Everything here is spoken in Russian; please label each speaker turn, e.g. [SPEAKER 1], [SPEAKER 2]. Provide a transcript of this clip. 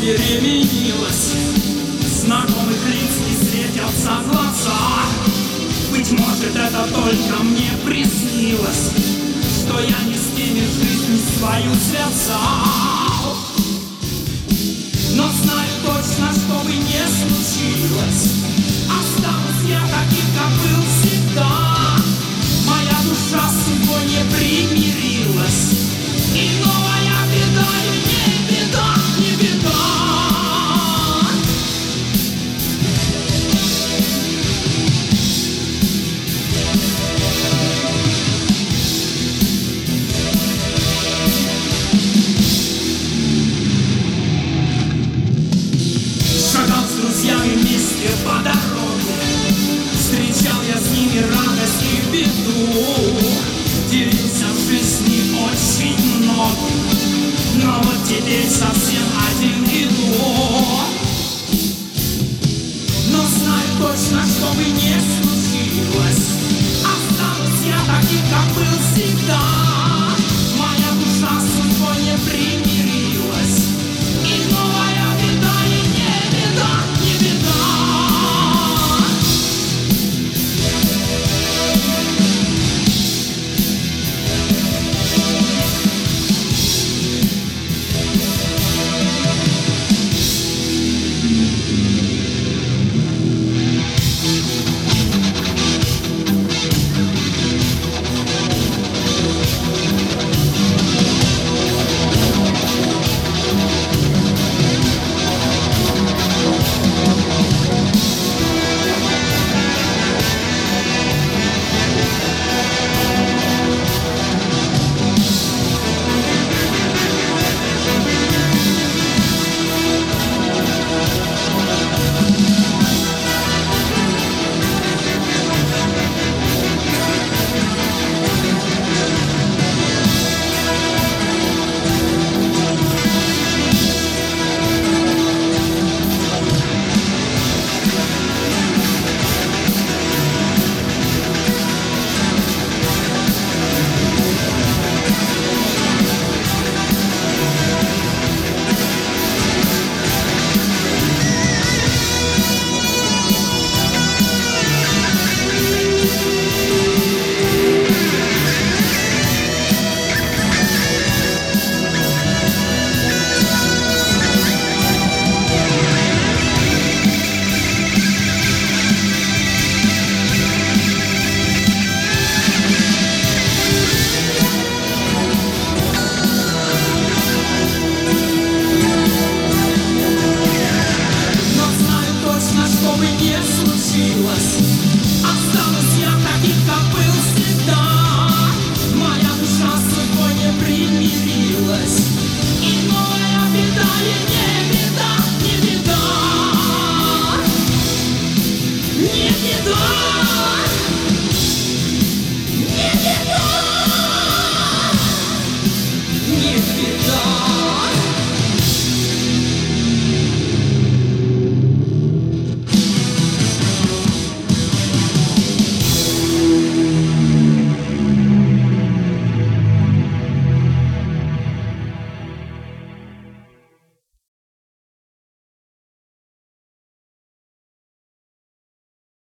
[SPEAKER 1] переменилась. Знакомых лиц не встретятся глаза. Быть может, это только мне приснилось, что я не с теми жизнь свою связал. Но знаю точно, что бы не случилось, останусь я таким, как был всегда. Моя душа с судьбой не примирилась, и новая беда, и не беда, не беда. Шагал с друзьями вместе по дороге, встречал я с ними радость и беду. Делился в жизни очень много, но вот теперь совсем один иду. Но знаю точно, что бы не случилось, останусь я таким, как был